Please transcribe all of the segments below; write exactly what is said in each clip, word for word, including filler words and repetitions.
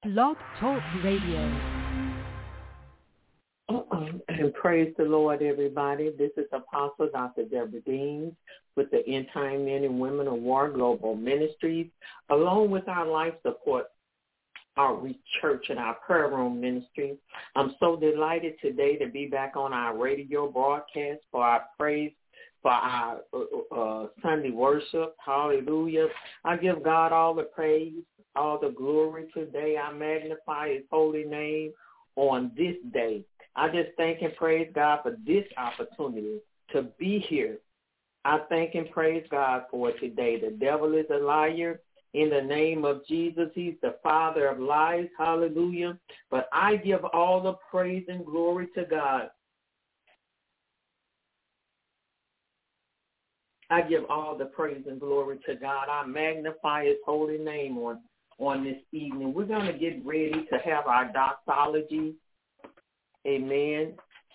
Blog Talk Radio. Uh-uh. And praise the Lord, everybody. This is Apostle Doctor Deborah Deans with the End Time Men and Women of War Global Ministries, along with our Life Support Outreach Church and our Prayer Room Ministry. I'm so delighted today to be back on our radio broadcast for our praise, for our uh, uh, Sunday worship. Hallelujah. I give God all the praise, all the glory today. I magnify his holy name on this day. I just thank and praise God for this opportunity to be here. I thank and praise God for it today. The devil is a liar. In the name of Jesus, he's the father of lies. Hallelujah. But I give all the praise and glory to God. I give all the praise and glory to God. I magnify his holy name on, on this evening. We're going to get ready to have our doxology. Amen.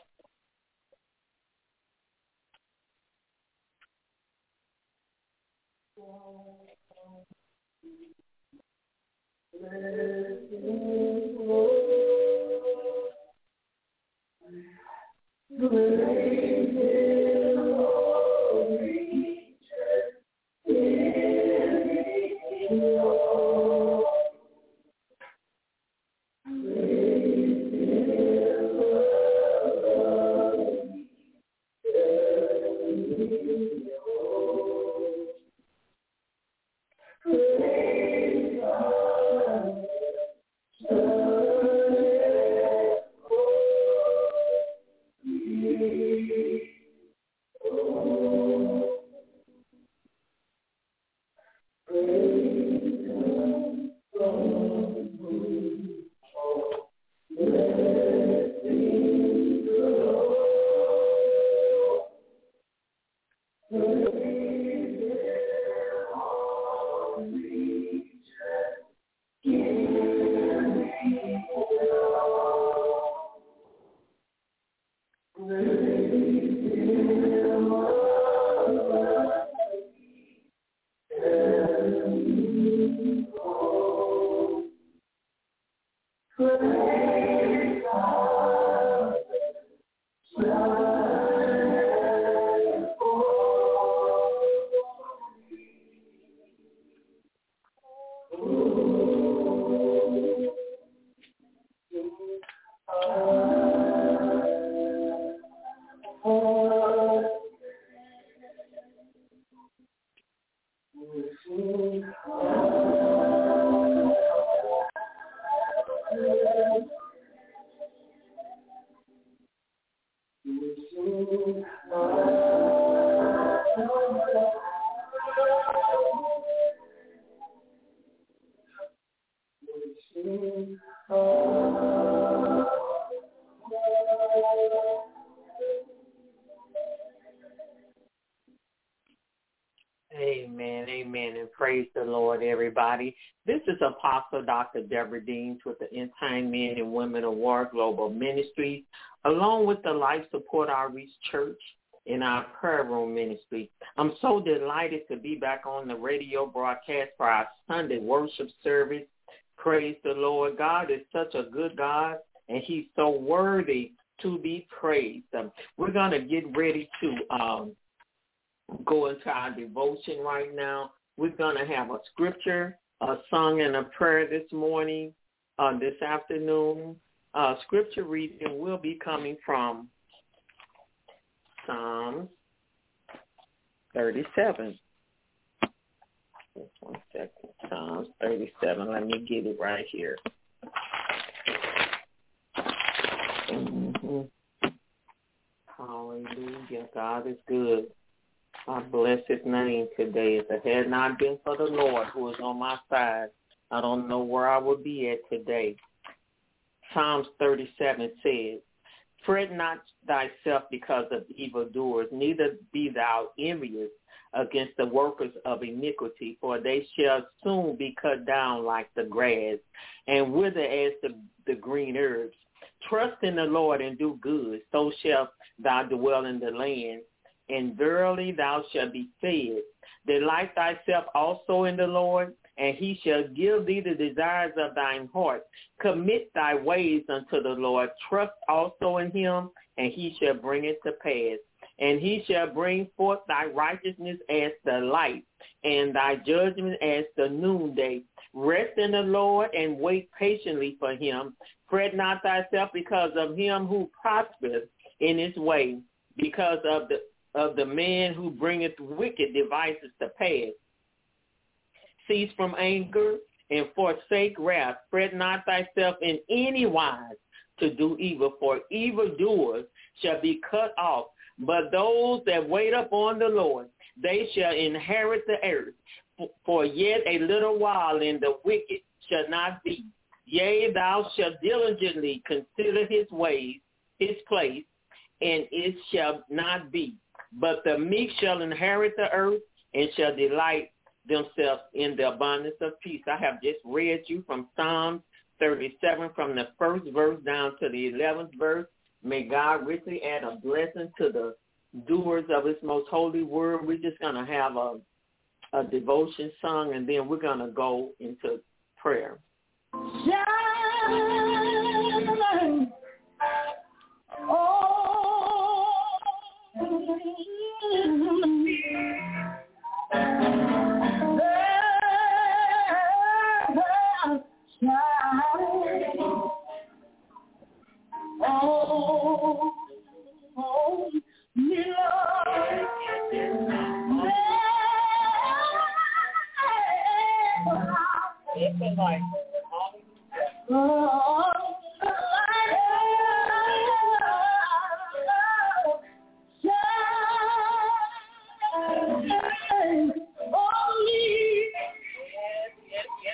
Amen, amen, and praise the Lord, everybody. This is Apostle Doctor Deborah Deans with the End Time Men and Women of War Global Ministries, along with the Life Support Outreach Church in our Prayer Room Ministry. I'm so delighted to be back on the radio broadcast for our Sunday worship service. Praise the Lord. God is such a good God, and he's so worthy to be praised. Um, we're going to get ready to um, go into our devotion right now. We're going to have a scripture, a song, and a prayer this morning, uh, this afternoon. Uh, scripture reading will be coming from Psalms thirty-seven. Just one second. Psalms thirty-seven. Let me get it right here. Mm-hmm. Hallelujah. God is good. I bless his name today. If it had not been for the Lord who is on my side, I don't know where I would be at today. Psalms thirty-seven says, "Fret not thyself because of evildoers, neither be thou envious against the workers of iniquity, for they shall soon be cut down like the grass, and wither as the, the green herbs. Trust in the Lord and do good, so shalt thou dwell in the land. And verily thou shalt be fed. Delight thyself also in the Lord, and he shall give thee the desires of thine heart. Commit thy ways unto the Lord. Trust also in him, and he shall bring it to pass. And he shall bring forth thy righteousness as the light, and thy judgment as the noonday. Rest in the Lord and wait patiently for him. Fret not thyself because of him who prospers in his way, because of the of the man who bringeth wicked devices to pass. Cease from anger and forsake wrath. Fret not thyself in any wise to do evil, for evildoers shall be cut off. But those that wait upon the Lord, they shall inherit the earth. For yet a little while, and the wicked shall not be. Yea, thou shalt diligently consider his ways, his place, and it shall not be. But the meek shall inherit the earth and shall delight themselves in the abundance of peace. I have just read you from Psalm thirty-seven, from the first verse down to the eleventh verse. May God richly add a blessing to the doers of his most holy word. We're just going to have a, a devotion song, and then we're going to go into prayer. Shine, oh, Oh, oh, me Lord, it's a light. Oh, shine on me. Yes, yes, yes.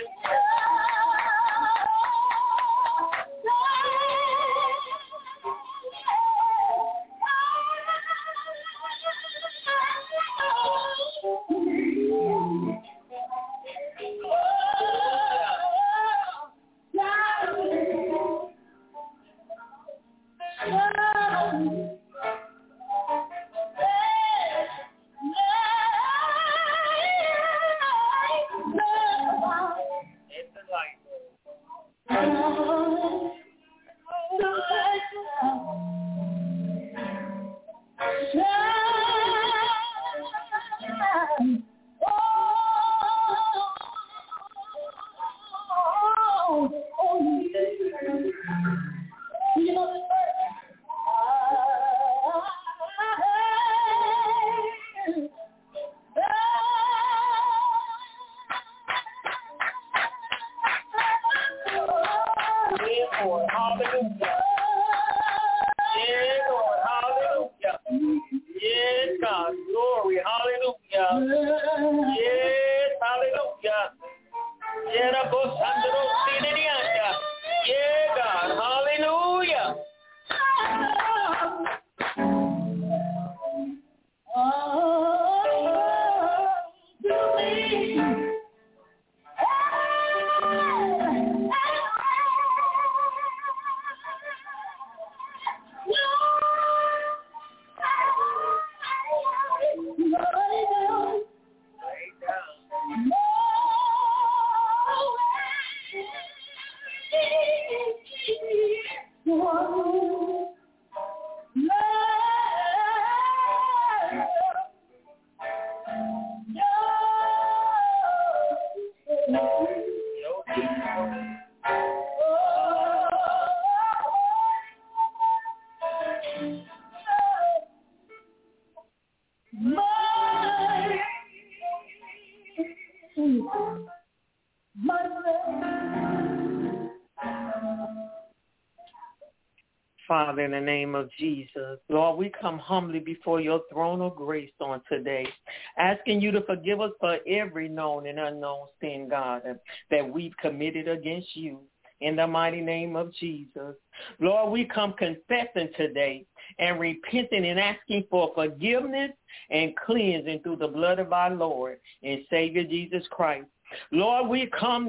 Father, in the name of Jesus, Lord, we come humbly before your throne of grace on today, asking you to forgive us for every known and unknown sin, God, that we've committed against you. In the mighty name of Jesus. Lord, we come confessing today and repenting and asking for forgiveness and cleansing through the blood of our Lord and Savior Jesus Christ. Lord, we come this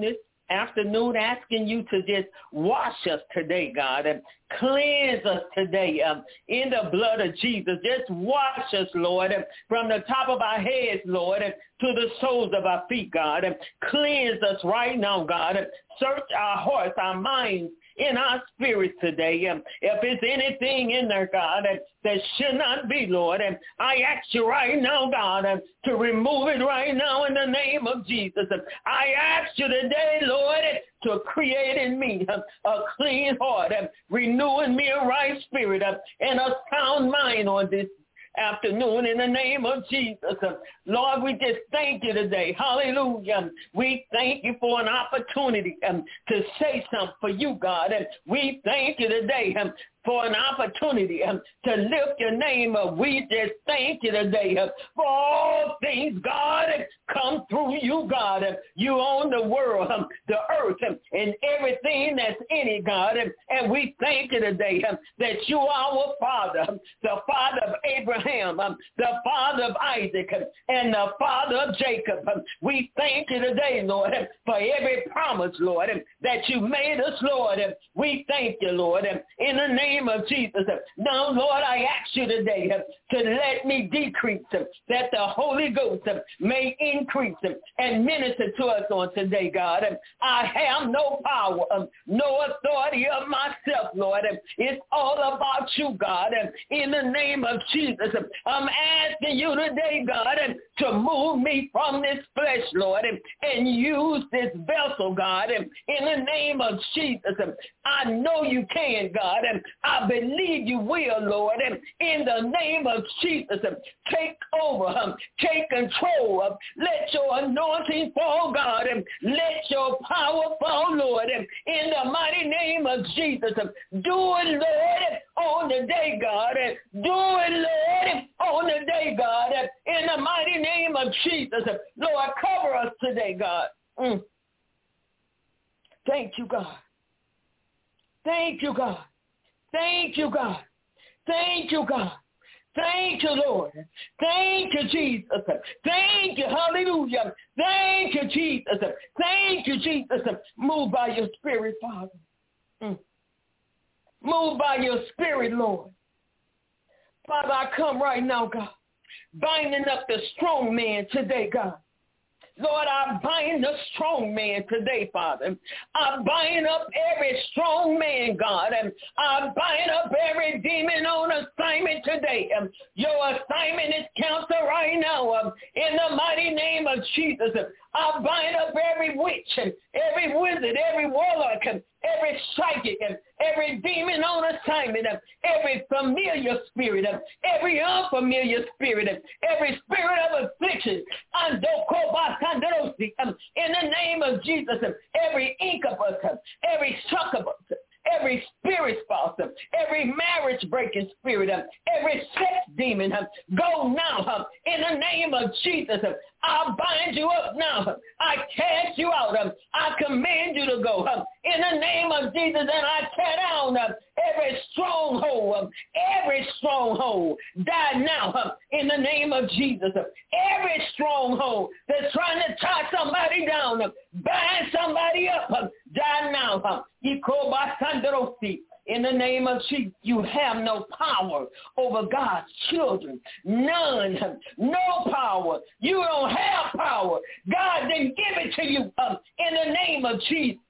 afternoon asking you to just wash us today, God, and cleanse us today um, in the blood of Jesus. Just wash us, Lord, from the top of our heads, Lord, to the soles of our feet, God. And cleanse us right now, God. Search our hearts, our minds, in our spirits today. Um, if there's anything in there, God, that, that should not be, Lord, and I ask you right now, God, uh, to remove it right now in the name of Jesus. Uh, I ask you today, Lord, to create in me uh, a clean heart, uh, renewing me a right spirit, uh, and a sound mind on this afternoon in the name of Jesus. Lord, we just thank you today. Hallelujah. We thank you for an opportunity um, to say something for you, God. And we thank you today um, for an opportunity um, to lift your name up. We just thank you today uh, for all things, God, come through you, God. Uh, you own the world, um, the earth, um, and everything that's in it, God. And, and we thank you today um, that you are our Father, um, the Father of Abraham, um, the Father of Isaac, um, and the Father of Jacob. Um, we thank you today, Lord, um, for every promise, Lord, um, that you made us, Lord. Um, we thank you, Lord, um, in the name of Jesus. Now, Lord, I ask you today uh, to let me decrease, uh, that the Holy Ghost uh, may increase uh, and minister to us on today, God. Uh, I have no power, um, no authority of myself, Lord. Uh, it's all about you, God. Uh, in the name of Jesus, uh, I'm asking you today, God, uh, to move me from this flesh, Lord, uh, and use this vessel, God. Uh, in the name of Jesus, uh, I know you can, God. Uh, I believe you will, Lord, and in the name of Jesus, take over, um, take control, um, let your anointing fall, God, and let your power fall, Lord, and in the mighty name of Jesus, um, do it, Lord, on the day, God, and do it, Lord, on the day, God, and in the mighty name of Jesus, um, Lord, cover us today, God. Mm. Thank you, God. Thank you, God. Thank you, God. Thank you, God. Thank you, Lord. Thank you, Jesus. Thank you, hallelujah. Thank you, Jesus. Thank you, Jesus. Move by your spirit, Father. Mm. Move by your spirit, Lord. Father, I come right now, God, binding up the strong man today, God. Lord, I bind the strong man today, Father. I bind up every strong man, God. And I bind up every demon on assignment today. Um, your assignment is canceled right now. Um, in the mighty name of Jesus, I bind up every witch and every wizard, every warlock, and every psychic, and every demon on assignment, and every familiar spirit, and every unfamiliar spirit, and every spirit of affliction. In the name of Jesus, every incubus, every succubus, every spirit spouse, every marriage-breaking spirit, every sex demon, go now in the name of Jesus. I bind you up now. I cast you out. I command you to go in the name of Jesus, and I tear down every stronghold, every stronghold. Die now in the name of Jesus. Every stronghold that's trying to tie somebody down, bind somebody up, die now. In the name of Jesus, you have no power over God's children. None. No power. You don't have power. God didn't give it to you um, in the name of Jesus.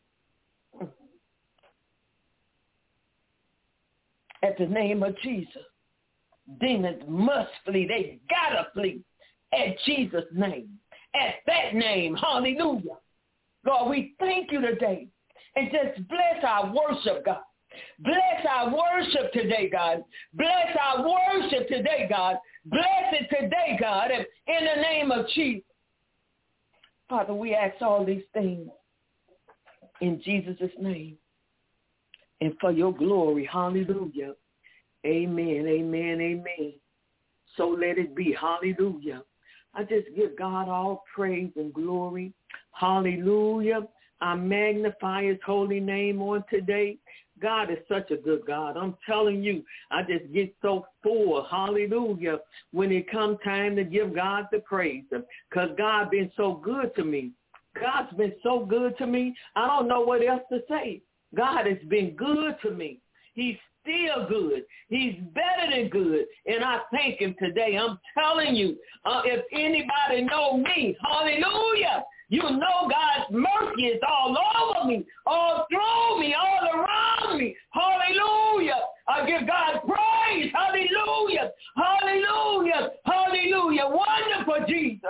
At the name of Jesus, demons must flee. They gotta flee at Jesus' name. At that name, hallelujah. Lord, we thank you today. And just bless our worship, God. Bless our worship today, God. Bless our worship today, God. Bless it today, God, in the name of Jesus. Father, we ask all these things in Jesus' name and for your glory. Hallelujah. Amen, amen, amen. So let it be. Hallelujah. I just give God all praise and glory. Hallelujah. I magnify his holy name on today. God is such a good God. I'm telling you, I just get so full, hallelujah, when it comes time to give God the praise. Because God been so good to me. God's been so good to me. I don't know what else to say. God has been good to me. He's still good. He's better than good. And I thank him today. I'm telling you, uh, if anybody know me, hallelujah, you know God's mercy is all over me, all through me, all around me. Hallelujah. I give God praise. Hallelujah. Hallelujah. Hallelujah. Wonderful Jesus.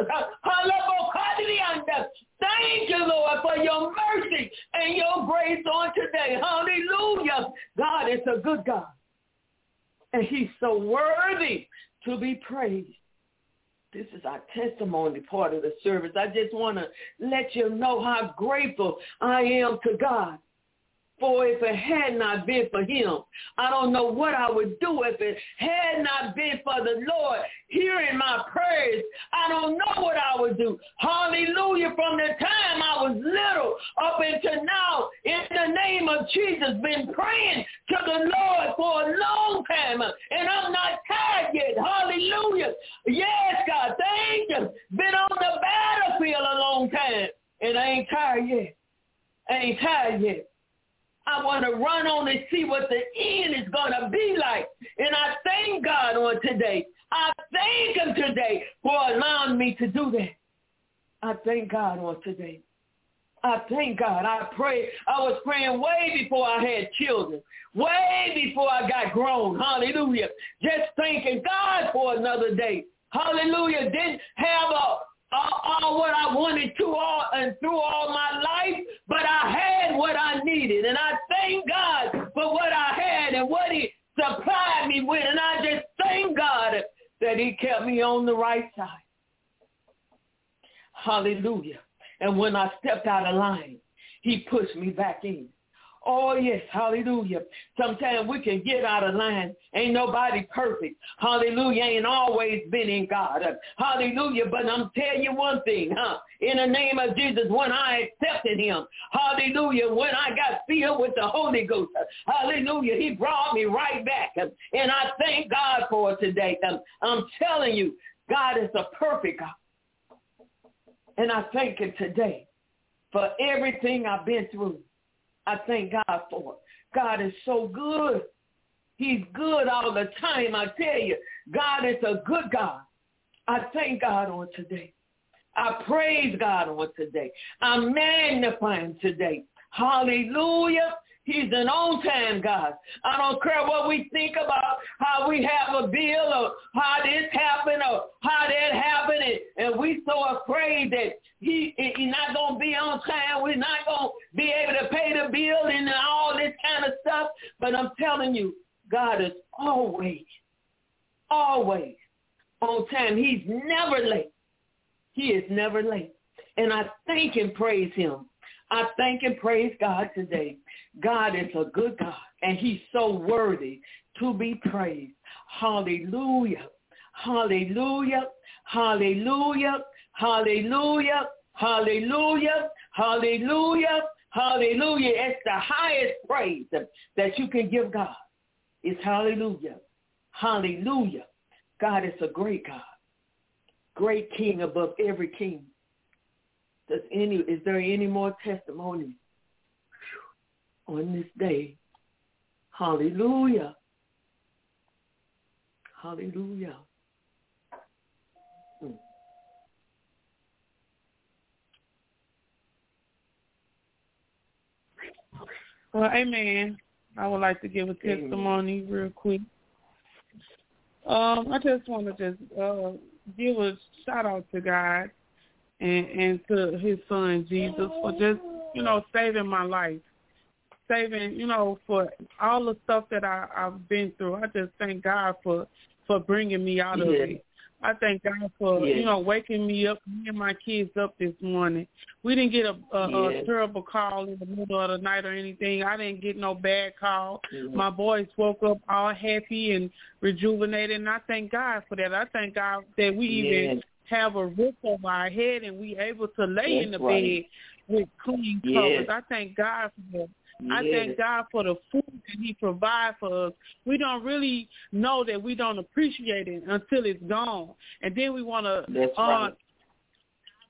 Thank you, Lord, for your mercy and your grace on today. Hallelujah. God is a good God. And he's so worthy to be praised. This is our testimony part of the service. I just want to let you know how grateful I am to God. For if it had not been for him, I don't know what I would do if it had not been for the Lord hearing my prayers. I don't know what I would do. Hallelujah. From the time I was little up until now, in the name of Jesus, been praying to the Lord for a long time. And I'm not tired yet. Hallelujah. Yes, God, thank you. Been on the battlefield a long time. And I ain't tired yet. I ain't tired yet. I want to run on and see what the end is going to be like. And I thank God on today. I thank him today for allowing me to do that. I thank God on today. I thank God. I pray. I was praying way before I had children, way before I got grown. Hallelujah. Just thanking God for another day. Hallelujah. Didn't have a All, all what I wanted to all and through all my life, but I had what I needed. And I thank God for what I had and what he supplied me with. And I just thank God that he kept me on the right side. Hallelujah. And when I stepped out of line, he pushed me back in. Oh, yes, hallelujah. Sometimes we can get out of line. Ain't nobody perfect. Hallelujah. Ain't always been in God. Hallelujah. But I'm telling you one thing, huh? In the name of Jesus, when I accepted him, hallelujah, when I got filled with the Holy Ghost, hallelujah, he brought me right back. And I thank God for it today. I'm telling you, God is a perfect God. And I thank him today for everything I've been through. I thank God for it. God is so good. He's good all the time. I tell you, God is a good God. I thank God on today. I praise God on today. I magnify him today. Hallelujah. He's an on-time God. I don't care what we think about, how we have a bill or how this happened or how that happened, and, and we so afraid that he he's not going to be on time. We're not going to be able to pay the bill and all this kind of stuff. But I'm telling you, God is always, always on time. He's never late. He is never late. And I thank and praise him. I thank and praise God today. God is a good God, and he's so worthy to be praised. Hallelujah. Hallelujah. Hallelujah. Hallelujah. Hallelujah. Hallelujah. Hallelujah. It's the highest praise that you can give God. It's hallelujah. Hallelujah. God is a great God. Great King above every king. Does any, is there any more testimonies on this day? Hallelujah. Hallelujah. Hmm. Well, amen. I would like to give a testimony amen. real quick. Um, I just want to just uh, give a shout out to God and, and to his son, Jesus, for just, you know, saving my life. Saving, you know, for all the stuff that I, I've been through. I just thank God for, for bringing me out yeah. of it. I thank God for, yeah. you know, waking me up, me and my kids up this morning. We didn't get a, a, yeah. a terrible call in the middle of the night or anything. I didn't get no bad call. Mm-hmm. My boys woke up all happy and rejuvenated, and I thank God for that. I thank God that we yeah. even have a roof over our head and we able to lay That's in the right. bed with clean yeah. covers. I thank God for that. Yeah. I thank God for the food that he provides for us. We don't really know that we don't appreciate it until it's gone. And then we want to uh, right.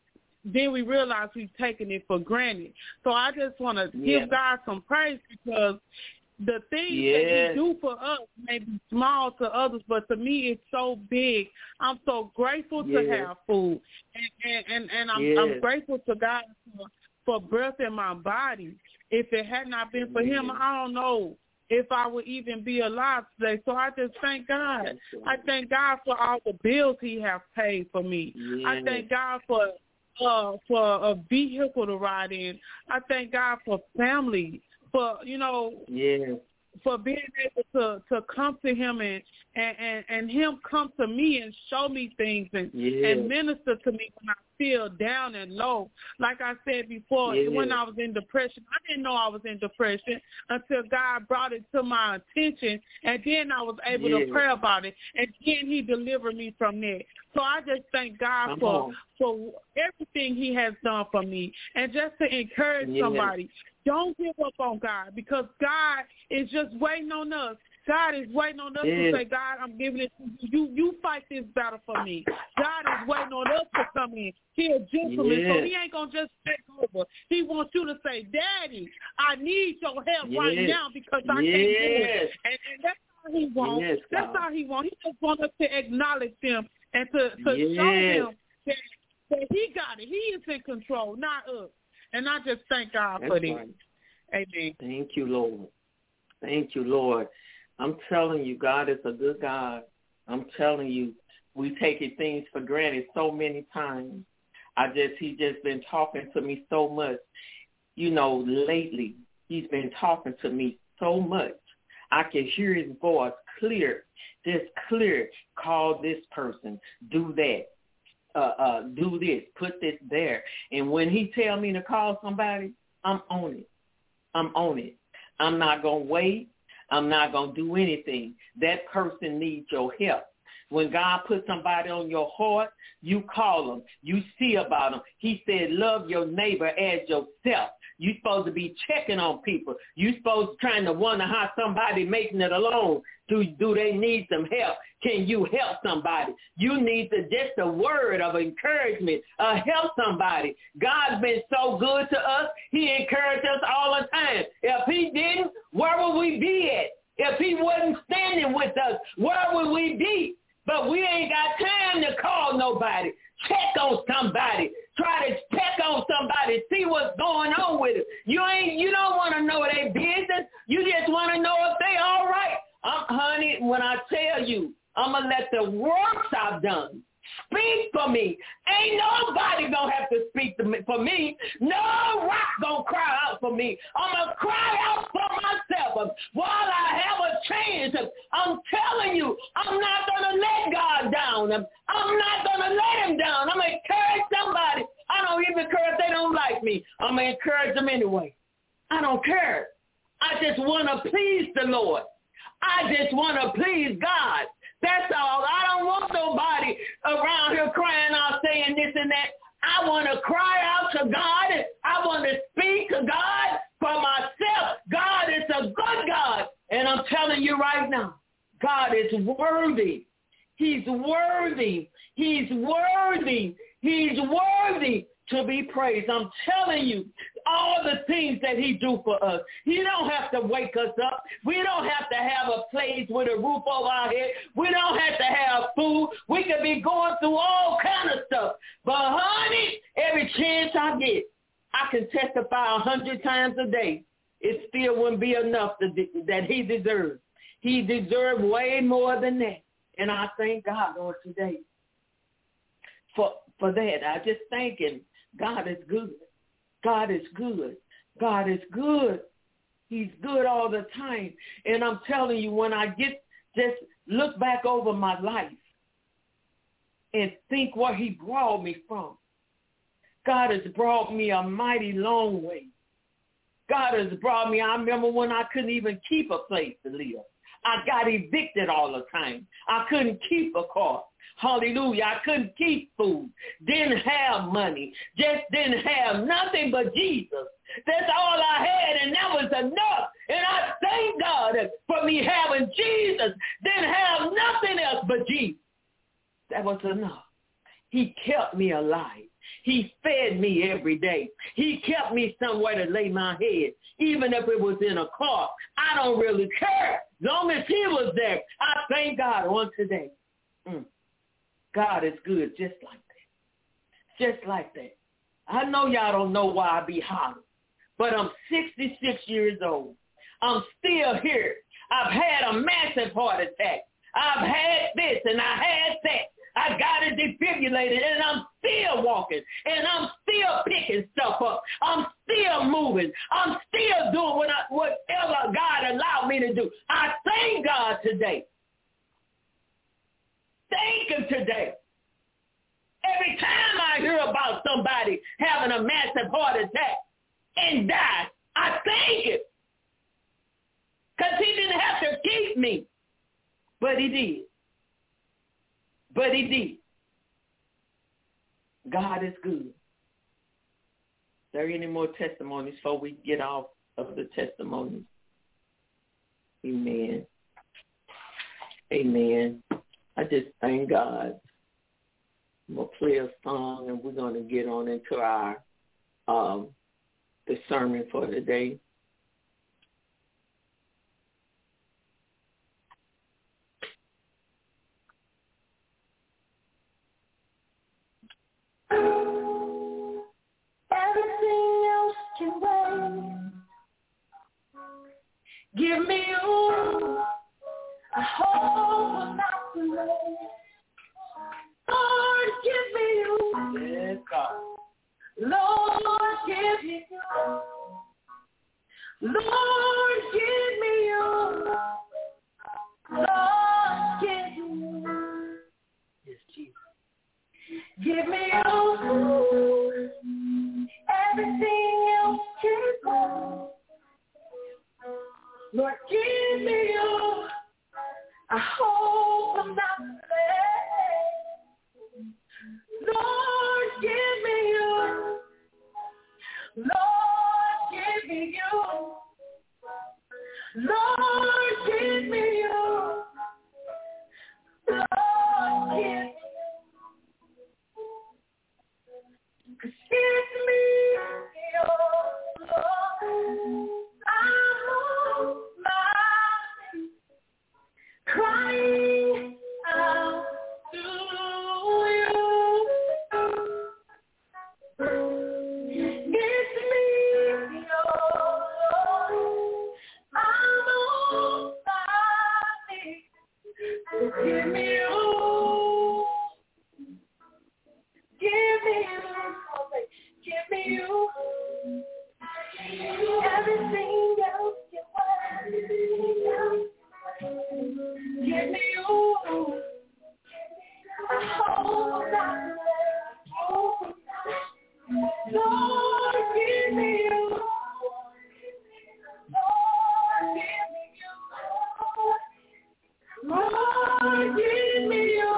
then we realize we've taken it for granted. So I just want to yeah. give God some praise, because the things yes. that he do for us may be small to others, but to me it's so big. I'm so grateful yes. to have food, and and, and, and I'm, yes. I'm grateful to God for, for breath in my body. If it had not been for him, I don't know if I would even be alive today. So I just thank God. Right. I thank God for all the bills he has paid for me. Yes. I thank God for uh, for a vehicle to ride in. I thank God for family, for, you know, yes. for being able to, to come to him and, and, and, and him come to me and show me things and, yes. and minister to me when I feel down and low. Like I said before, yes. when I was in depression, I didn't know I was in depression until God brought it to my attention, and then I was able yes. to pray about it, and then he delivered me from that. So I just thank God Come for on. for everything he has done for me. And just to encourage yes. somebody, don't give up on God, because God is just waiting on us. God is waiting on us yes. to say, God, I'm giving it to you. You you fight this battle for me. God is waiting on us to come in. He a gentleman, yes. so he ain't going to just take over. He wants you to say, Daddy, I need your help yes. right now, because I yes. can't do it. And, and that's all he wants. Yes, that's all he wants. He just wants us to acknowledge him and to, to yes. show him that, that he got it. He is in control, not us. And I just thank God That's for this. right. Amen. Thank you, Lord. Thank you, Lord. I'm telling you, God is a good God. I'm telling you, we take things for granted so many times. I just, he just been talking to me so much. You know, lately, he's been talking to me so much. I can hear his voice clear, just clear. Call this person, do that, uh, uh, do this, put this there. And when he tell me to call somebody, I'm on it. I'm on it. I'm not going to wait. I'm not going to do anything. That person needs your help. When God puts somebody on your heart, you call them. You see about them. He said, love your neighbor as yourself. You're supposed to be checking on people. You're supposed to trying to wonder how somebody making it alone. Do, do they need some help? Can you help somebody? You need to just a word of encouragement. Uh, help somebody. God's been so good to us. He encouraged us all the time. If he didn't, where would we be at? If he wasn't standing with us, where would we be? But we ain't got time to call nobody. Check on somebody. Try to check on somebody. See what's going on with it. You ain't. You don't want to know their business. You just want to know if they all right. Um, honey, when I tell you, I'm going to let the works I've done speak for me. Ain't nobody going to have to speak to me, for me. No rock going to cry out for me. I'm going to cry out for myself while I have a chance. I'm telling you, I'm not going to let God down. I'm not going to let him down. I'm going to encourage somebody. I don't even care if they don't like me. I'm going to encourage them anyway. I don't care. I just want to please the Lord. I just want to please God. That's all. I don't want nobody around here crying out saying this and that. I want to cry out to God. I want to speak to God for myself. God is a good God. And I'm telling you right now, God is worthy. He's worthy. He's worthy. He's worthy to be praised. I'm telling you, all the things that he do for us. He don't have to wake us up. We don't have to have a place with a roof over our head. We don't have to have food. We could be going through all kind of stuff. But honey, every chance I get, I can testify a hundred times a day. It still wouldn't be enough to, that he deserves. He deserves way more than that. And I thank God on today for, for that. I just thank him. God is good. God is good. God is good. He's good all the time. And I'm telling you, when I get, just look back over my life and think where he brought me from. God has brought me a mighty long way. God has brought me, I remember when I couldn't even keep a place to live. I got evicted all the time. I couldn't keep a car. Hallelujah. I couldn't keep food. Didn't have money. Just didn't have nothing but Jesus. That's all I had, and that was enough. And I thank God for me having Jesus. Didn't have nothing else but Jesus. That was enough. He kept me alive. He fed me every day. He kept me somewhere to lay my head, even if it was in a car. I don't really care. As long as he was there, I thank God on today. Mm. God is good just like that. Just like that. I know y'all don't know why I be hollering, but I'm sixty-six years old. I'm still here. I've had a massive heart attack. I've had this and I had that. I got it defibrillated and I'm still walking and I'm still picking stuff up. I'm still moving. I'm still doing what I, whatever God allowed me to do. I thank God today. Thank him today. Every time I hear about somebody having a massive heart attack and die, I thank him. Because he didn't have to keep me. But he did. But he did. God is good. Is there any more testimonies before we get off of the testimonies? Amen. Amen. I just thank God. I'm going to play a song and we're going to get on into our um, the sermon for today. Everything else can wait. Give me you. I hope I'm not too late. Lord, give me you. Yes, God. Lord, give me you. Lord, give me you. Lord, give me you. Yes, Jesus. Give me you. Everything else can go. Lord, give me you. I hope I'm not late. Lord, give me you. Lord, give me you. Lord, give me you. Lord, give me you. 'Cause it's me, your Lord. I'm on my knees, crying out to you. It's me, your Lord. I'm on my knees. Give me you. Give me you. Give me you. Everything else you want. Give me you. I hope that Lord, give me you. Lord, give me you. Lord, give me you.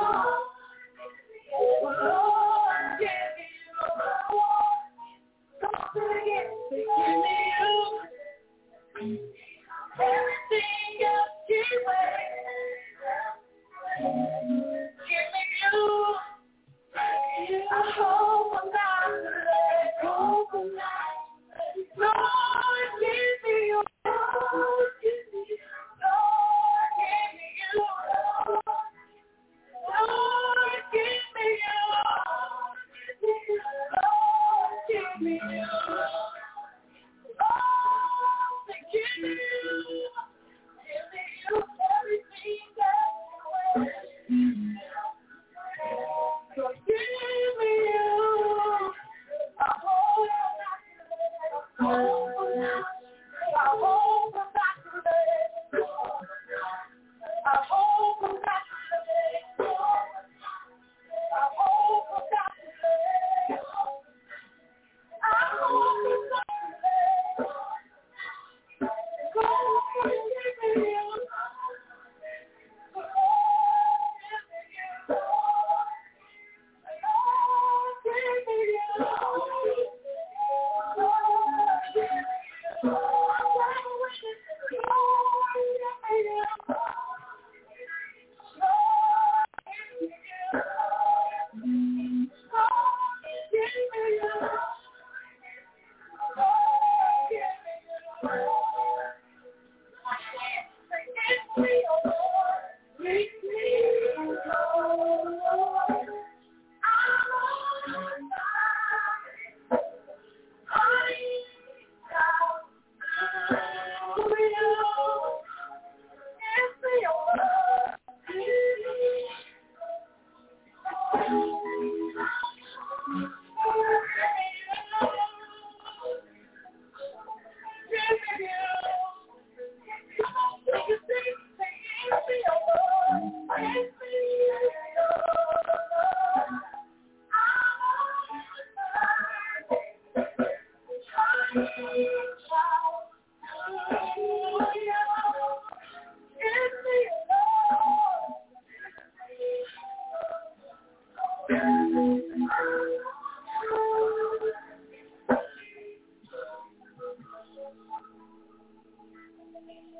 Lord, give me you. Don't forget to give me you. Everything else give away. Give me you. I hope I'm not let go. Lord, give me you. Lord, give me you. Lord, give me you. Lord, give me you. Lord, give me you. Lord, give me you. Give me you everything that you want.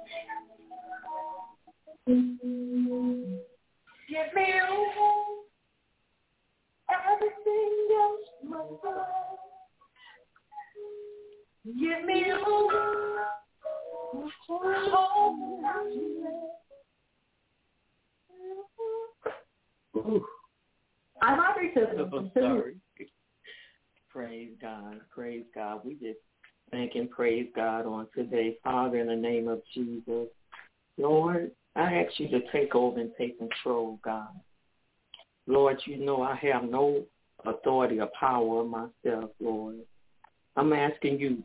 Give me you. Everything else must go. Give me you. Ooh. I'm happy to. I'm sorry. Praise God. Praise God. We just thank and praise God on today. Father, in the name of Jesus, Lord, I ask you to take over and take control, God. Lord, you know I have no authority or power of myself, Lord. I'm asking you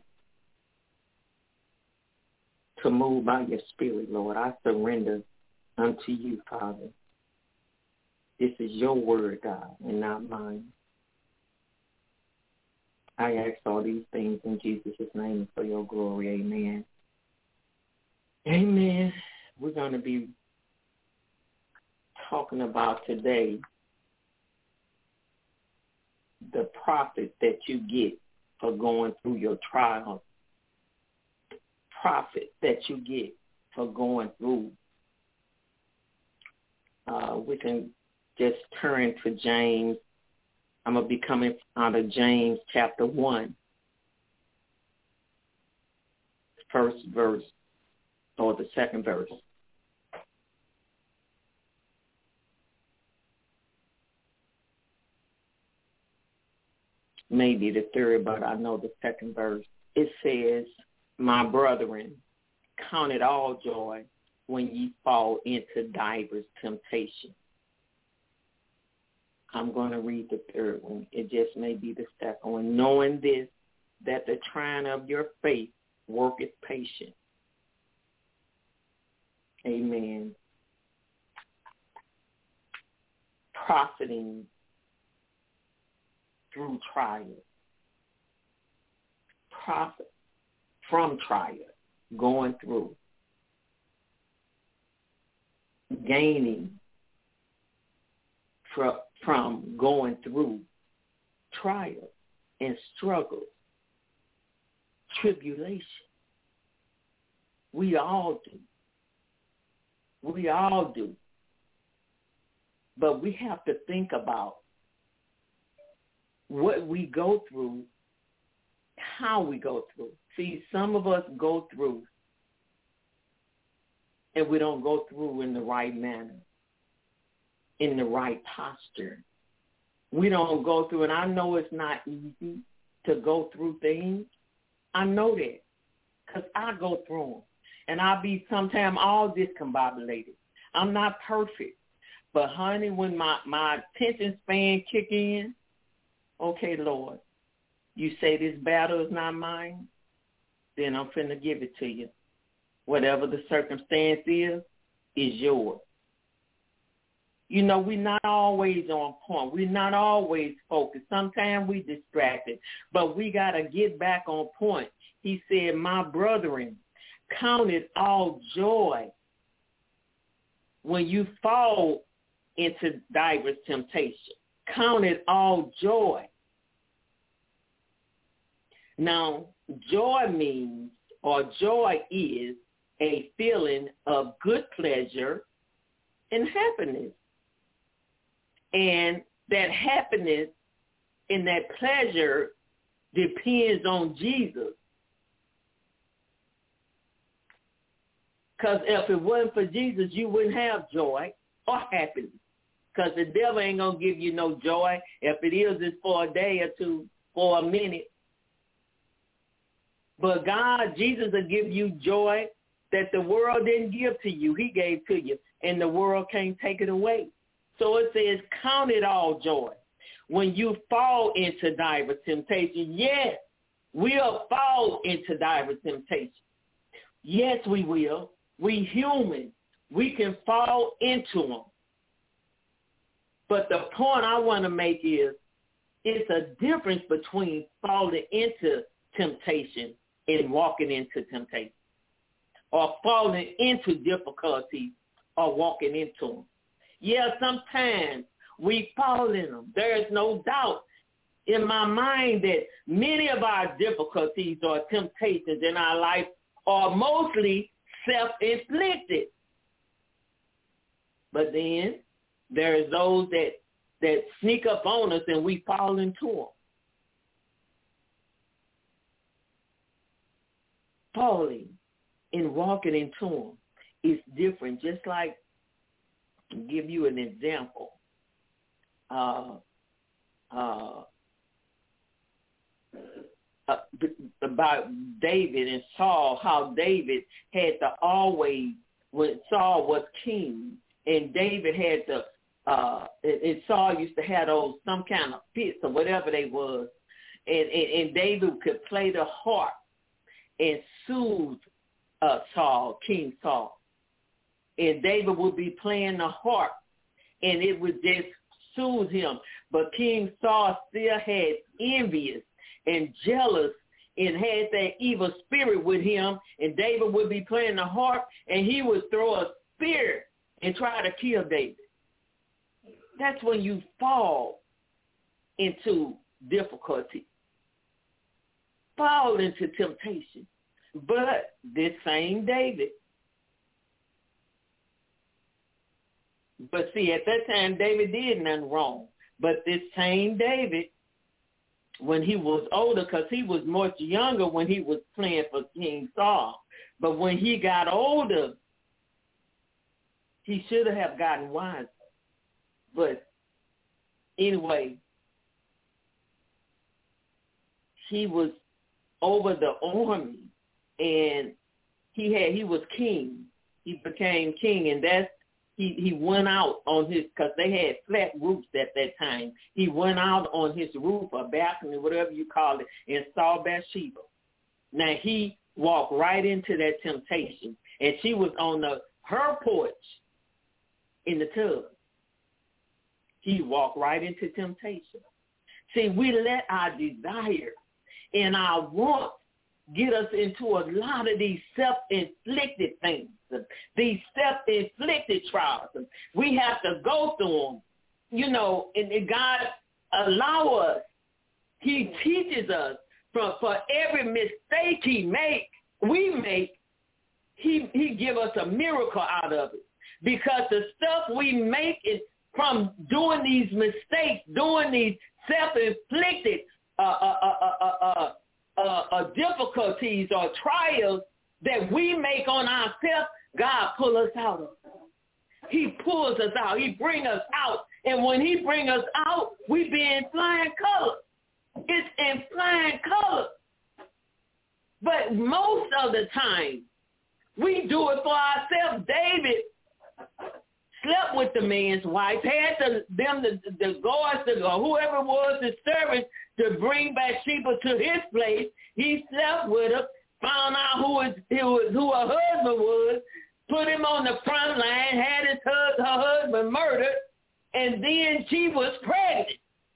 to move by your spirit, Lord. I surrender unto you, Father. This is your word, God, and not mine. I ask all these things in Jesus' name for your glory. Amen. Amen. We're going to be talking about today the profit that you get for going through your trial. Profit that you get for going through. Uh, we can just turn to James. I'm going to be coming out of James chapter one, first verse, or the second verse. Maybe the third, but I know the second verse. It says, my brethren, count it all joy when ye fall into divers temptation. I'm going to read the third one. It just may be the second one. Knowing this, that the trying of your faith worketh patience. Amen. Profiting through trial. Profit from trial. Going through. Gaining from, from going through trials and struggles, tribulation. We all do. We all do. But we have to think about what we go through, how we go through. See, some of us go through and we don't go through in the right manner, in the right posture. We don't go through, and I know it's not easy to go through things. I know that because I go through them. And I'll be sometimes all discombobulated. I'm not perfect. But, honey, when my, my attention span kick in, okay, Lord, you say this battle is not mine, then I'm finna give it to you. Whatever the circumstance is, is yours. You know, we're not always on point. We're not always focused. Sometimes we distracted. But we got to get back on point. He said, my brethren, count it all joy when you fall into diverse temptation. Count it all joy. Now, joy means, or joy is, a feeling of good pleasure and happiness. And that happiness and that pleasure depends on Jesus. Because if it wasn't for Jesus, you wouldn't have joy or happiness. Because the devil ain't going to give you no joy. If it is, it's for a day or two, for a minute. But God, Jesus will give you joy that the world didn't give to you. He gave to you, and the world can't take it away. So it says, count it all joy when you fall into diverse temptation. Yes, we'll fall into diverse temptation. Yes, we will. We human. We can fall into them. But the point I want to make is it's a difference between falling into temptation and walking into temptation, or falling into difficulties or walking into them. Yeah, sometimes we fall in them. There is no doubt in my mind that many of our difficulties or temptations in our life are mostly self-inflicted. But then there's those that, that sneak up on us and we fall into them. Falling and walking into them is different. Just like, to give you an example, uh, uh, uh, about David and Saul, how David had to always, when Saul was king, and David had to, uh, and, and Saul used to have those, some kind of fits or whatever they was, and, and, and David could play the harp and soothe uh, Saul, King Saul. And David would be playing the harp, and it would just soothe him. But King Saul still had envious and jealous and had that evil spirit with him, and David would be playing the harp, and he would throw a spear and try to kill David. That's when you fall into difficulty, fall into temptation. But this same David, but see, at that time, David did nothing wrong. But this same David, when he was older, because he was much younger when he was playing for King Saul, but when he got older, he should have gotten wiser. But anyway, he was over the army, and he had he was king. He became king, and that's he he went out on his, because they had flat roofs at that time. He went out on his roof or balcony, whatever you call it, and saw Bathsheba. Now he walked right into that temptation, and she was on the her porch in the tub. He walked right into temptation. See, we let our desire and our want get us into a lot of these self-inflicted things, these self-inflicted trials. We have to go through them, you know, and, and God allow us. He teaches us from for every mistake he make, we make, he, he give us a miracle out of it. Because the stuff we make is from doing these mistakes, doing these self-inflicted uh, uh, uh, uh, uh, uh, uh, difficulties or trials that we make on ourselves, God pull us out of. He pulls us out. He bring us out. And when he bring us out, we be in flying colors. It's in flying colors. But most of the time, we do it for ourselves. David slept with the man's wife, had the, them, the, the guards, the, or whoever was the servant, to bring Bathsheba to his place. He slept with her, found out who, was, who, was, who her husband was, put him on the front line, had his, her husband murdered, and then she was pregnant.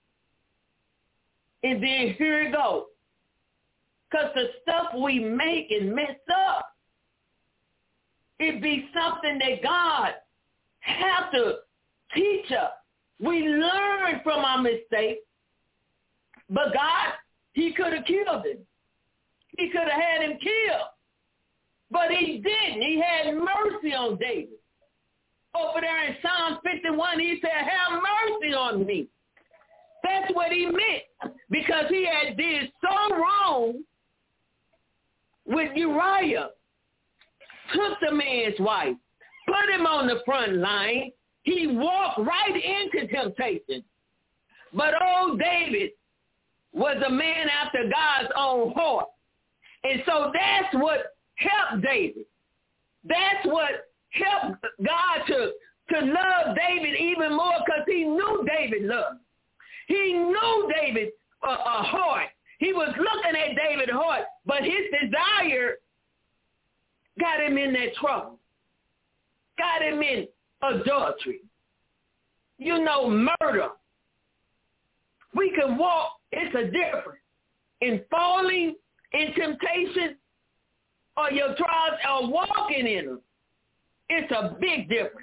And then here it goes. Because the stuff we make and mess up, it be something that God have to teach us. We learn from our mistakes, but God, he could have killed him. He could have had him killed, but he didn't. He had mercy on David. Over there in Psalm fifty-one, he said, have mercy on me. That's what he meant, because he had did so wrong with Uriah. Took the man's wife, put him on the front line. He walked right into temptation. But old David was a man after God's own heart. And so that's what helped David. That's what helped God to, to love David even more, because he knew David loved. He knew David's uh, uh, heart. He was looking at David's heart, but his desire got him in that trouble. Got him in adultery. You know, murder. We can walk. It's a difference in falling in temptation or your trials or walking in them. It's a big difference.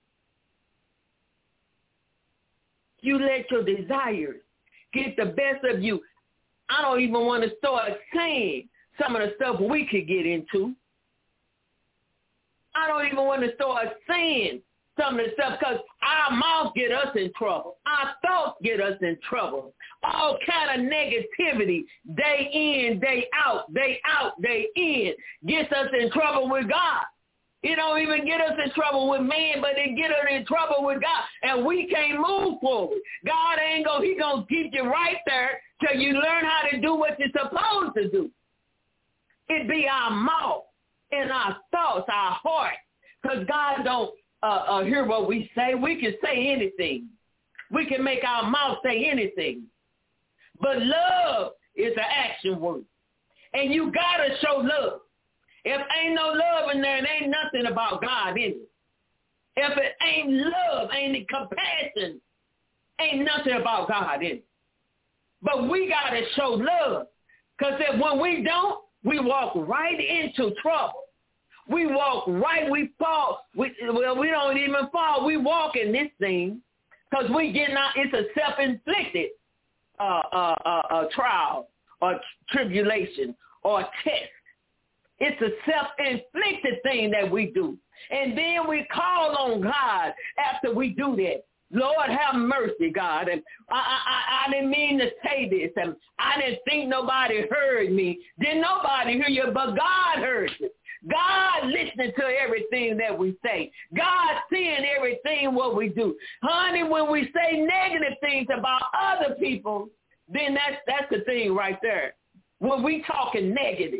You let your desires get the best of you. I don't even want to start saying some of the stuff we could get into. I don't even want to start saying some of the stuff because our mouth get us in trouble. Our thoughts get us in trouble. All kind of negativity, day in, day out, day out, day in, gets us in trouble with God. It don't even get us in trouble with man, but it get us in trouble with God, and we can't move forward. God ain't gonna, he gonna keep you right there till you learn how to do what you're supposed to do. It be our mouth and our thoughts, our heart, because God don't uh, uh, hear what we say. We can say anything. We can make our mouth say anything. But love is an action word, and you gotta show love. If ain't no love in there, it ain't nothing about God in it. If it ain't love, ain't compassion, ain't nothing about God in it. But we got to show love. Because if when we don't, we walk right into trouble. We walk right, we fall. We, well, we don't even fall. We walk in this thing because we get out, it's a self-inflicted uh, uh, uh, uh, trial or tribulation or test. It's a self-inflicted thing that we do. And then we call on God after we do that. Lord, have mercy, God. And I, I, I didn't mean to say this. And I didn't think nobody heard me. Didn't nobody hear you, but God heard you. God listening to everything that we say. God seeing everything what we do. Honey, when we say negative things about other people, then that's, that's the thing right there. When we talking negative.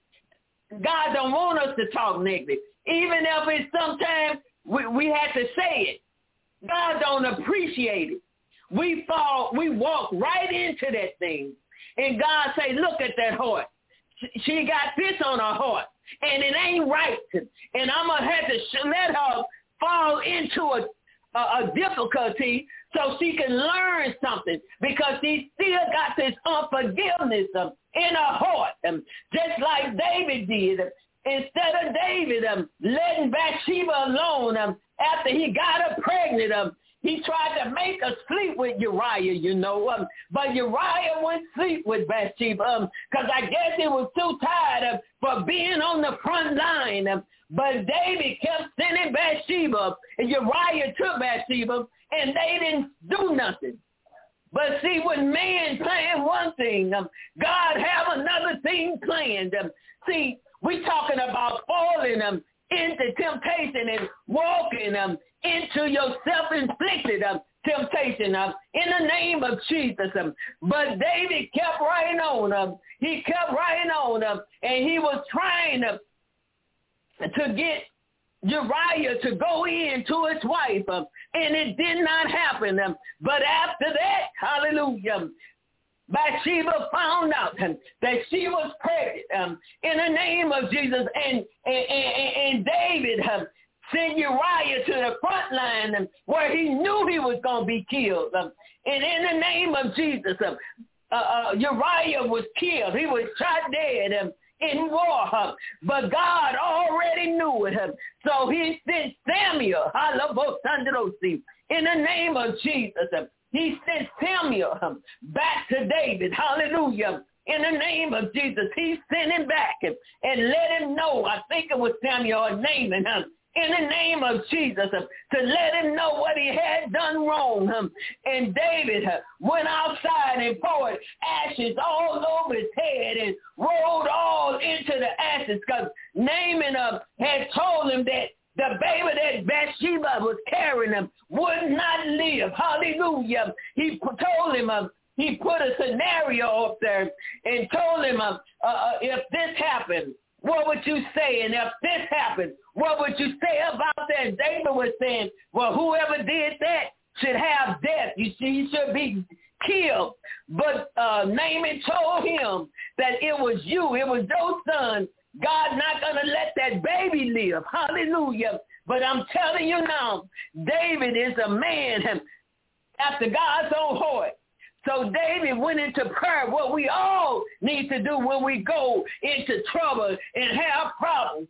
God don't want us to talk negative. Even if it's sometimes we, we have to say it. God don't appreciate it. We fall, we walk right into that thing. And God say, look at that heart. She got this on her heart. And it ain't right. And I'm going to have to let her fall into a, a, a difficulty so she can learn something, because she still got this unforgiveness um, in her heart, um, just like David did. Instead of David um, letting Bathsheba alone um, after he got her pregnant, um, he tried to make her sleep with Uriah, you know, um, but Uriah wouldn't sleep with Bathsheba because um, I guess he was too tired um, for being on the front line. Um, but David kept sending Bathsheba, and Uriah took Bathsheba, and they didn't do nothing. But see, when man planned one thing, um, God have another thing planned. Um, see, we talking about falling um, into temptation and walking um, into your self-inflicted um, temptation um, in the name of Jesus. Um, but David kept right on. Um, he kept right on, um, and he was trying um, to get Uriah to go in to his wife, um, and it did not happen. Um, but after that, hallelujah, Bathsheba found out um, that she was pregnant um, in the name of Jesus, and and, and, and David um, sent Uriah to the front line um, where he knew he was going to be killed. Um, and in the name of Jesus, um, uh, uh, Uriah was killed. He was shot dead um, in war, um, but God already knew it. Um, so he sent Samuel, in the name of Jesus. Um, he sent Samuel um, back to David. Hallelujah. In the name of Jesus, he sent him back and, and let him know. I think it was Samuel or Naaman. Um, in the name of Jesus, um, to let him know what he had done wrong. Um, and David uh, went outside and poured ashes all over his head and rolled all into the ashes, because Naaman uh, had told him that the baby that Bathsheba was carrying him would not live. Hallelujah. He told him, uh, he put a scenario up there and told him, uh, uh, if this happened, what would you say? And if this happened, what would you say about that? David was saying, well, whoever did that should have death. You see, he should be killed. But uh, Naaman told him that it was you, it was your son. God not going to let that baby live. Hallelujah. But I'm telling you now, David is a man after God's own heart. So David went into prayer, what we all need to do when we go into trouble and have problems.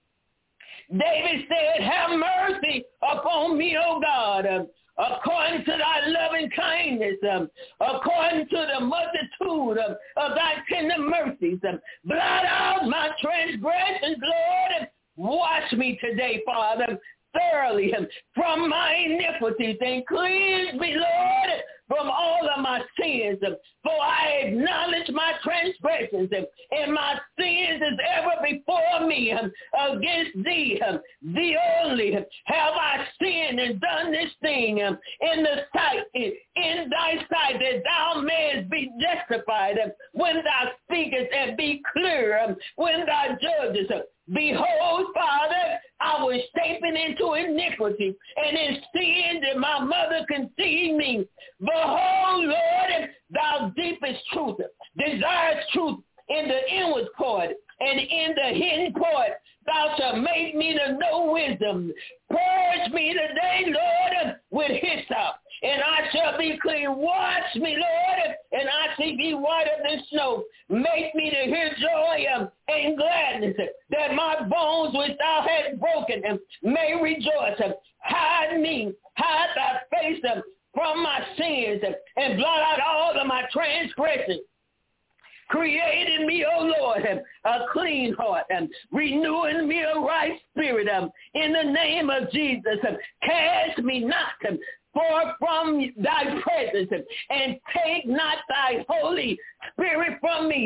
David said, have mercy upon me, O God, um, according to thy loving kindness, um, according to the multitude of, of thy tender mercies. Um, blot out my transgressions, Lord, Wash me today, Father, thoroughly from my iniquities and cleanse me, Lord, from all of my sins. For I acknowledge my transgressions, and my sins is ever before me. Against thee, thee only, have I sinned and done this thing in the sight, in thy sight, that thou mayest be justified when thou speakest, and be clear when thou judgest. Behold, Father, I was shapen into iniquity, and in sin did my mother conceive me. Behold, Lord, thou deepest truth, desires truth in the inward part, and in the hidden part thou shalt make me to know wisdom. Purge me today, Lord, with hyssop, and I shall be clean. Wash me, Lord, and I shall be whiter than snow. Make me to hear joy and gladness, that my bones which thou hast broken may rejoice. Hide me, hide thy face from my sins, and blot out all of my transgressions. Create in me, O Lord, a clean heart, and renew in me a right spirit. In the name of Jesus, cast me not far from thy presence, and take not thy Holy Spirit from me.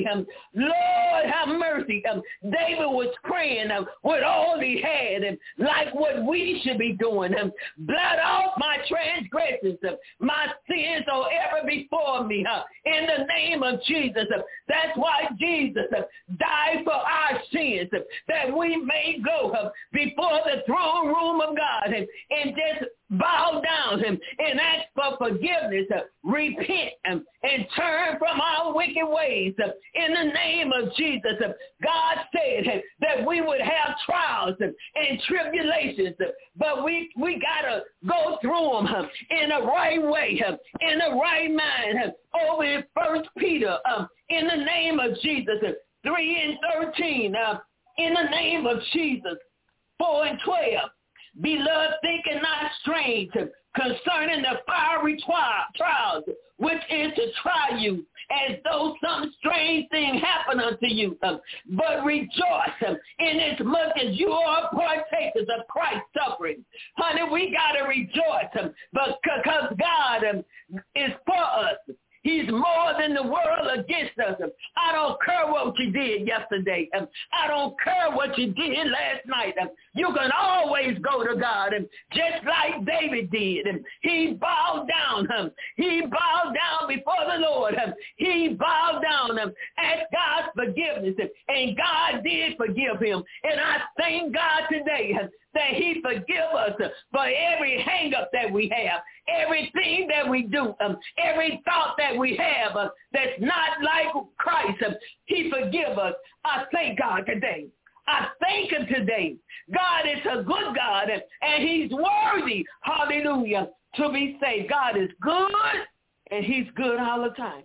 Lord, have mercy. David was praying with all he had, like what we should be doing. Blot off my transgressions. My sins are ever before me. In the name of Jesus. That's why Jesus died for our sins, that we may go before the throne room of God and just bow down and ask for forgiveness, repent, and turn from our wicked ways. In the name of Jesus, God said that we would have trials and tribulations, but we, we got to go through them in the right way, in the right mind. Over in First Peter, in the name of Jesus, three and thirteen, in the name of Jesus, four and twelve. Beloved, thinking not strange concerning the fiery trials, which is to try you, as though some strange thing happened unto you. Um, but rejoice um, inasmuch as you are partakers of Christ's suffering. Honey, we got to rejoice um, because God um, is for us. He's more than the world against us. I don't care what you did yesterday. I don't care what you did last night. You can always go to God, just like David did. He bowed down. He bowed down before the Lord. He bowed down, asked God's forgiveness, and God did forgive him. And I thank God today that he forgive us for every hang-up that we have, everything that we do, um, every thought that we have uh, that's not like Christ. Um, he forgive us. I thank God today. I thank him today. God is a good God, and he's worthy, hallelujah, to be saved. God is good, and he's good all the time.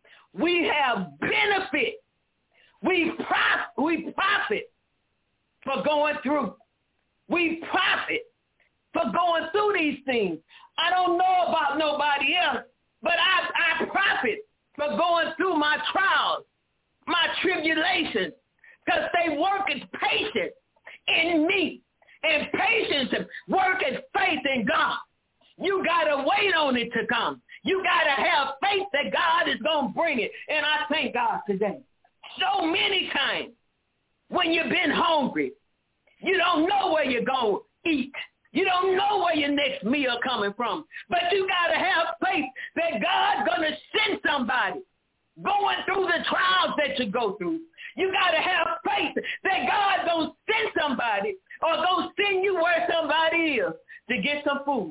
We have benefit. We, prof- we profit for going through. We profit for going through these things. I don't know about nobody else, but I, I profit for going through my trials, my tribulations, because they work as patience in me. And patience work as faith in God. You got to wait on it to come. You got to have faith that God is going to bring it. And I thank God today. So many times when you've been hungry, you don't know where you're going to eat. You don't know where your next meal coming from. But you got to have faith that God's going to send somebody going through the trials that you go through. You got to have faith that God's going to send somebody or going to send you where somebody is to get some food.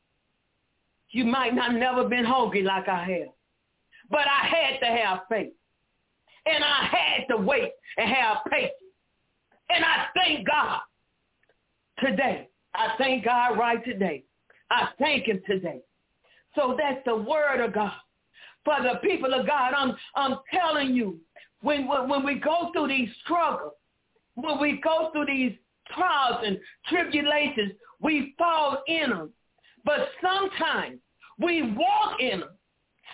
You might not never been hungry like I have. But I had to have faith. And I had to wait and have patience. And I thank God today. I thank God right today. I thank him today. So that's the word of God. For the people of God, I'm I'm telling you, when, when, when we go through these struggles, when we go through these trials and tribulations, we fall in them. But sometimes we walk in them.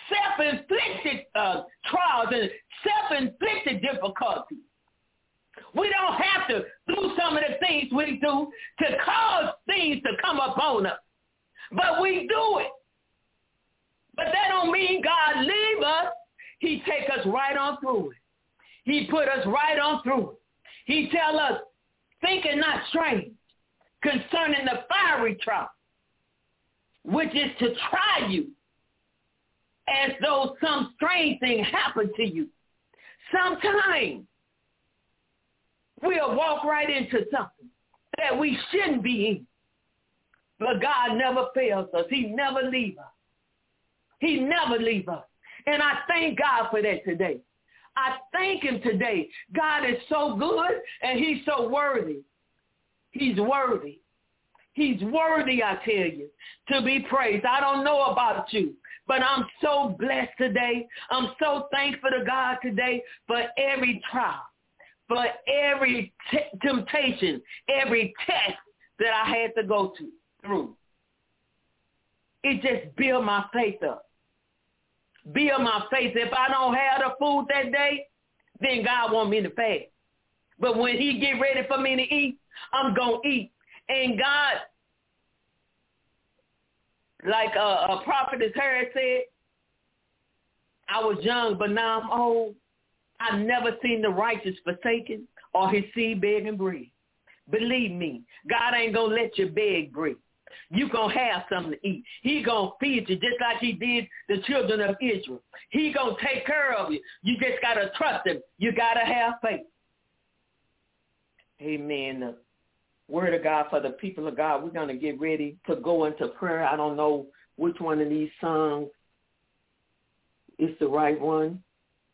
Self-inflicted uh, trials and self-inflicted difficulties. We don't have to do some of the things we do to cause things to come upon us. But we do it. But that don't mean God leave us. He take us right on through it. He put us right on through it. He tell us, thinking not strange concerning the fiery trial, which is to try you as though some strange thing happened to you. Sometimes we'll walk right into something that we shouldn't be in. But God never fails us. He never leaves us. He never leaves us. And I thank God for that today. I thank him today. God is so good and he's so worthy. He's worthy. He's worthy, I tell you, to be praised. I don't know about you, but I'm so blessed today. I'm so thankful to God today for every trial, for every t- temptation, every test that I had to go to, through. It just built my faith up. Build my faith. If I don't have the food that day, then God want me to fast. But when he get ready for me to eat, I'm going to eat. And God, like a, a prophetess Harris said, I was young, but now I'm old. I've never seen the righteous forsaken or his seed begging bread. Believe me, God ain't going to let you beg bread. You going to have something to eat. He going to feed you just like he did the children of Israel. He going to take care of you. You just got to trust him. You got to have faith. Amen. The word of God for the people of God. We're going to get ready to go into prayer. I don't know which one of these songs is the right one.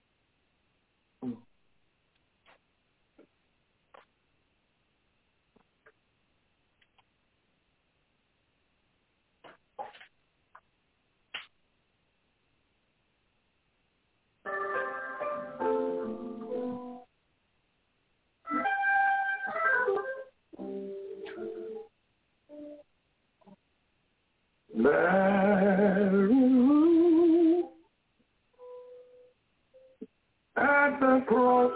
Mary, at the cross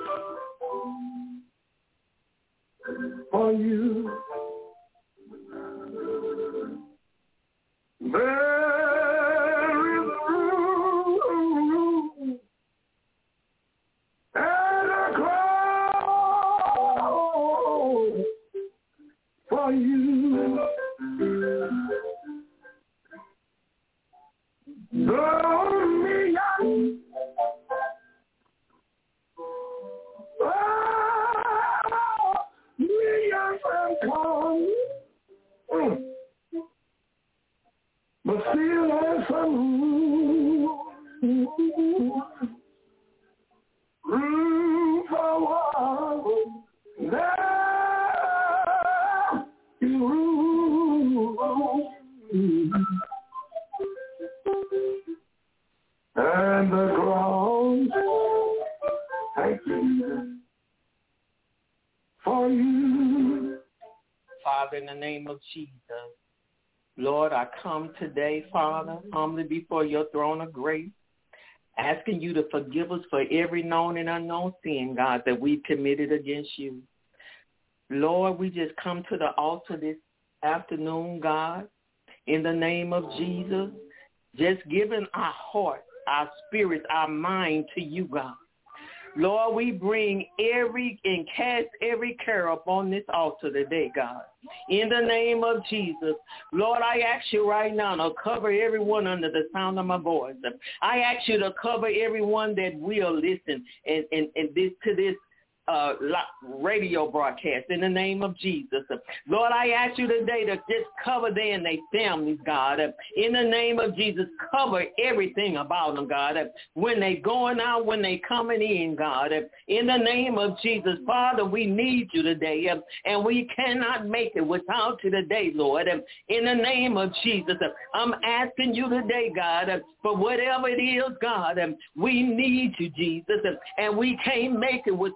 for you. There is room at the cross for you. Though me young, oh, me young and come, mm. but still have some room, room for one. There is room. And the ground, thank you for you. Father, in the name of Jesus, Lord, I come today, Father, humbly before your throne of grace, asking you to forgive us for every known and unknown sin, God, that we've committed against you. Lord, we just come to the altar this afternoon, God, in the name of Jesus, just giving our heart, our spirit, our mind to you, God. Lord, we bring every and cast every care upon this altar today, God. In the name of Jesus, Lord, I ask you right now to cover everyone under the sound of my voice. I ask you to cover everyone that will listen and, and, and this to this uh, radio broadcast in the name of Jesus. Lord, I ask you today to just cover them and their families, God. In the name of Jesus, cover everything about them, God. When they going out, when they coming in, God. In the name of Jesus, Father, we need you today, and we cannot make it without you today, Lord. In the name of Jesus, I'm asking you today, God, for whatever it is, God, we need you, Jesus, and we can't make it without you,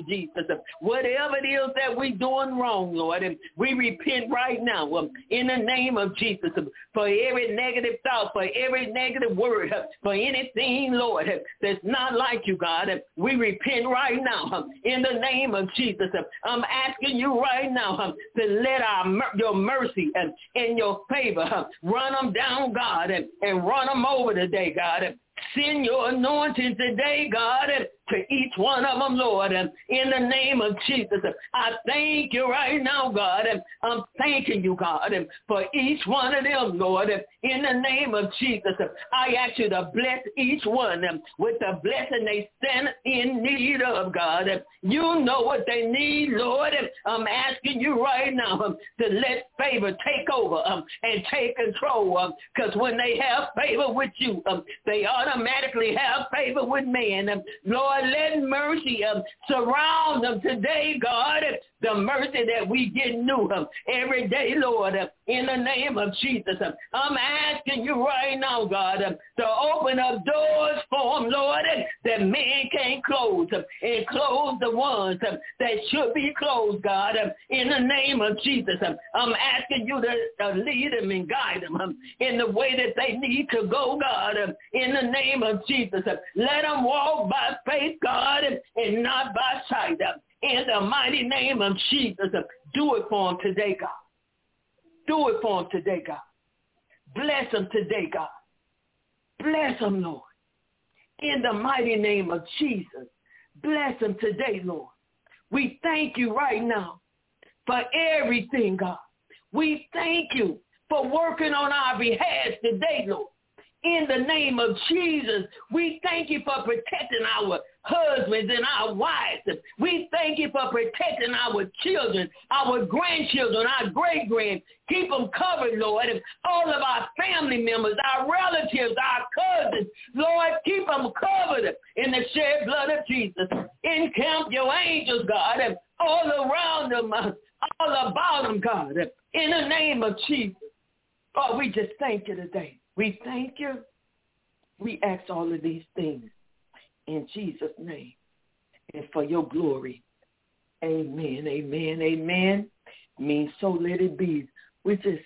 Jesus. Whatever it is that we're doing wrong, Lord, and we repent right now um, in the name of Jesus um, for every negative thought, for every negative word, uh, for anything, Lord, uh, that's not like you, God. Uh, we repent right now um, in the name of Jesus. Uh, I'm asking you right now um, to let our mer- your mercy uh, and your favor uh, run them down, God, and, and run them over today, God. Uh, Send your anointing today, God, to each one of them, Lord, in the name of Jesus. I thank you right now, God. I'm thanking you, God, for each one of them, Lord, in the name of Jesus. I ask you to bless each one with the blessing they stand in need of, God. You know what they need, Lord. I'm asking you right now to let favor take over and take control, because when they have favor with you, they automatically have favor with man. Lord, let mercy um, surround them today, God. The mercy that we get new um, every day, Lord, uh, in the name of Jesus. Um, I'm asking you right now, God, um, to open up doors for them, Lord, uh, that man can't close, um, and close the ones um, that should be closed, God, um, in the name of Jesus. Um, I'm asking you to uh, lead them and guide them um, in the way that they need to go, God, um, in the name of Jesus. Um, let them walk by faith, God, and not by sight. In the mighty name of Jesus, do it for them today, God. Do it for them today, God. Bless them today, God. Bless them, Lord. In the mighty name of Jesus, bless them today, Lord. We thank you right now for everything, God. We thank you for working on our behalf today, Lord. In the name of Jesus, we thank you for protecting our husbands and our wives. We thank you for protecting our children, our grandchildren, our great-grand. Keep them covered, Lord. And all of our family members, our relatives, our cousins, Lord, keep them covered in the shed blood of Jesus. Encamp your angels, God, and all around them, all about them, God, in the name of Jesus. Oh, we just thank you today. We thank you. We ask all of these things in Jesus' name and for your glory. Amen, amen, amen. Means so let it be. We just,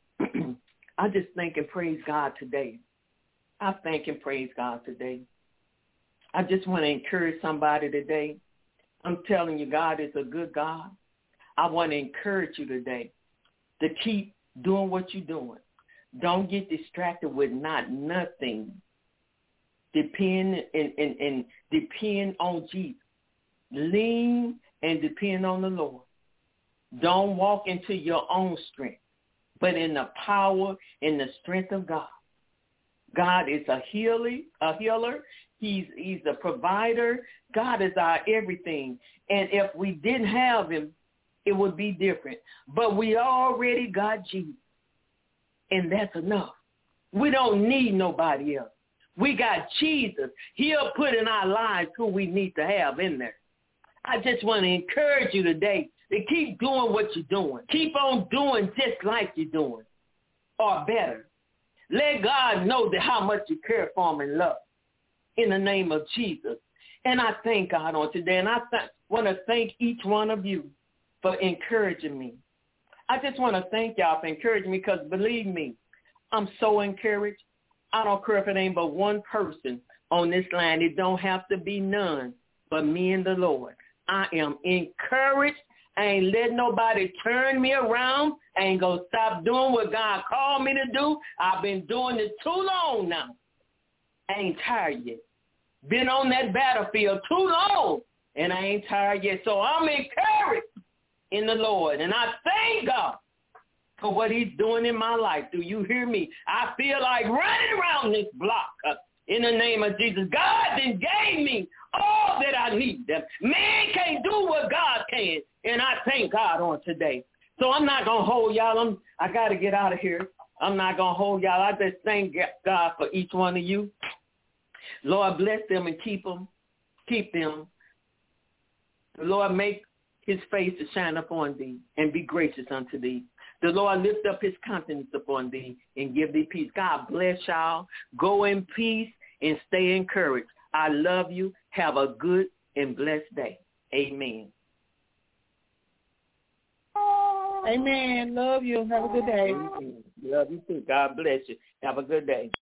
I just thank and praise God today. I thank and praise God today. I just want to encourage somebody today. I'm telling you, God is a good God. I want to encourage you today to keep doing what you're doing. Don't get distracted with not nothing. Depend and, and, and depend on Jesus. Lean and depend on the Lord. Don't walk into your own strength, but in the power and the strength of God. God is a healer, a healer. He's he's a provider. God is our everything. And if we didn't have him, it would be different. But we already got Jesus. And that's enough. We don't need nobody else. We got Jesus. He'll put in our lives who we need to have in there. I just want to encourage you today to keep doing what you're doing. Keep on doing just like you're doing, or better. Let God know that how much you care for him and love in the name of Jesus. And I thank God on today. And I th- want to thank each one of you for encouraging me. I just want to thank y'all for encouraging me, because believe me, I'm so encouraged. I don't care if it ain't but one person on this line. It don't have to be none but me and the Lord. I am encouraged. I ain't letting nobody turn me around. I ain't going to stop doing what God called me to do. I've been doing it too long now. I ain't tired yet. Been on that battlefield too long, and I ain't tired yet. So I'm encouraged in the Lord. And I thank God for what he's doing in my life. Do you hear me? I feel like running around this block uh, in the name of Jesus. God then gave me all that I need. Man can't do what God can. And I thank God on today. So I'm not going to hold y'all. I'm, I got to get out of here. I'm not going to hold y'all. I just thank God for each one of you. Lord, bless them and keep them. Keep them. The Lord, make his face to shine upon thee and be gracious unto thee. The Lord lift up his countenance upon thee and give thee peace. God bless y'all. Go in peace and stay encouraged. I love you. Have a good and blessed day. Amen. Amen. Love you. Have a good day. Amen. Love you too. God bless you. Have a good day.